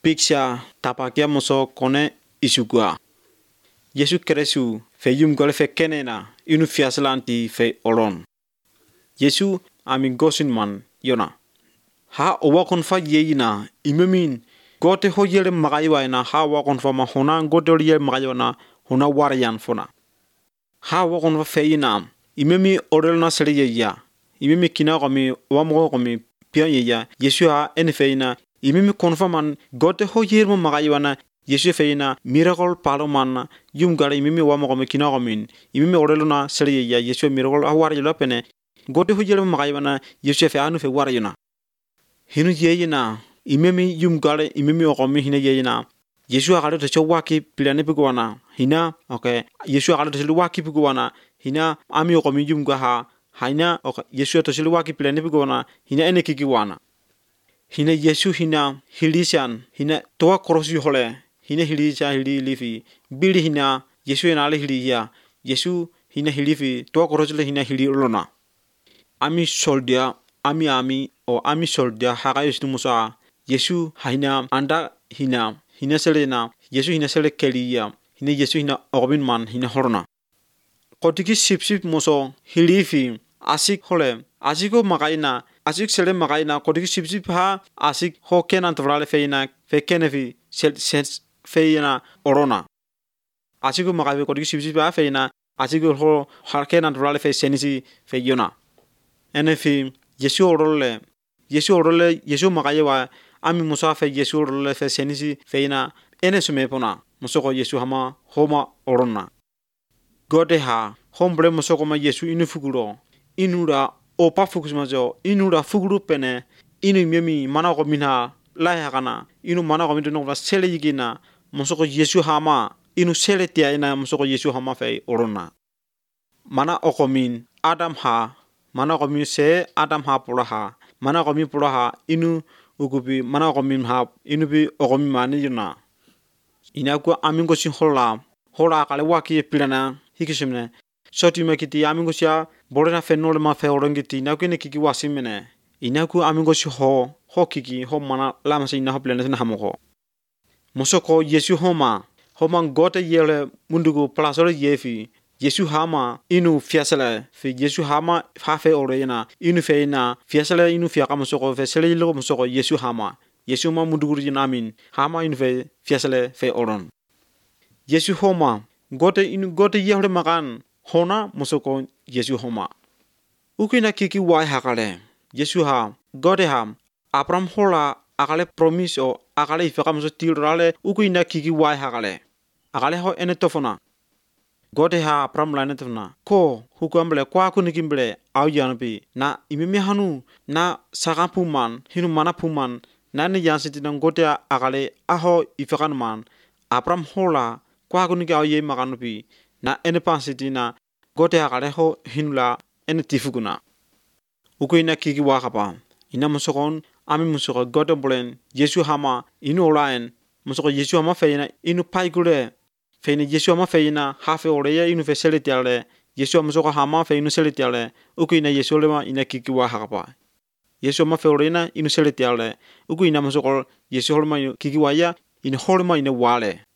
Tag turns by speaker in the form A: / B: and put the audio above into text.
A: Picture tapakia moso kone isugua. Yesu Kresu fe yum gole fe kenena inu fiaslanti fe olon. Yesu amin gosin man yona. Ha wakon fa yeyina imemin gote ho yele magaywa na ha wakon fa ma hona gote yele magaywa na hona warayan fona. Ha wakon fa feyina imemi orel na sere yeya. Imemi kina komi wamo komi pian yeya. Yesu ha ene feyina imemi konfaman gote ho yele magaywa na Yesu feyina miracle paloman yum gale imemi wamo komi kina komin imemi orel na sere yeya Yesu miracle awar yela pene gote ho yele magaywa na Yesu fe anu fe warayuna. Hinu yeyina imemi yum gale imemi okomi hina yeyina Yesu agale to chowaki pilane pigwana hina okay Yesu agale to chowaki pigwana hina ami okomi yum gaha hina okay Yesu to chowaki pilane pigwana hina ene kikiwana hina Yesu hina hilishan hina toa krosi hole hina hilisha hili lifi bili hina Yesu enale hiliya Yesu hina hilifi toa krosi le hina hili lona ami soldier o ami soldier haga Yesu musa Yesu haina anda hina selena Yesu hina sele keliya hina Yesu hina orbin man hina horna kotiki sip muso hilifi asik hole asiko magaina asik sele magaina kotiki sip ha asik ho kenan tvrale feina fe kenefi sel feina orona asiko magawe kotiki sip ha feina asiko ho har kenan tvrale fe senisi fe yona enefi Yesu orole Yesu magayewa ami musa fe Yesu orole fe senisi feina ene sumepona musoko Yesu hama homa orona gode ha hombre musoko ma Yesu inu fuguro inura opa fukusmajo inura fuguru pene inu memi mana ko minha la kana inu mana ko midno va sele yigina musoko Yesu hama inu sele tia ina musoko Yesu hama fe orona mana okomin Adam ha mana komi se Adam ha pulaha mana komi pulaha inu ukubi mana komi ha inu bi okomi mani yuna inaku amingo sin hola kale waki pilana hikishimne soti makiti amingo sia borena fenol ma fe orangiti inaku ne kiki wasimene inaku amingo si ho kiki ho mana lama sin na pilana na hamoko mosoko Yesu homa gote yele mundugo plasore yefi Yesu hama inu fiasala fe Yesu hama hafe orena inu feina fiasala inu fiaka musoko fe sele lo musoko Yesu hama Yesu ma munduguri namin hama inu fe fiasala fe oron Yesu homa gote yehle makan hona musoko Yesu homa ukina kiki wai hakale Yesu ha gote ham Abraham hola akale promise o akale fiaka muso tilrale ukina kiki wai hakale akale ho ene tofona gode ha pram lane tuna ko hukamble kwa kunikimble au yanbi na imimi hanu na sagapu man hinu mana puman na ni yansiti na gode agale aho ifakan man apram hola kwa kuniki au ye maganubi na ene pansiti na gode agale ho hinula ene tifuguna ukuina kiki wakapa ina musokon ami musoko gode bolen Yesu hama inu olaen musoko Yesu hama feina inu paigule feina Yesu ama feina hafe oreya inu fe seletiale Yesu ama soka hama fe inu seletiale uku ina Yesu lema ina kiki wa hakapa Yesu ama fe orena inu seletiale uku ina masoko Yesu holma kiki waya ina holma ina wale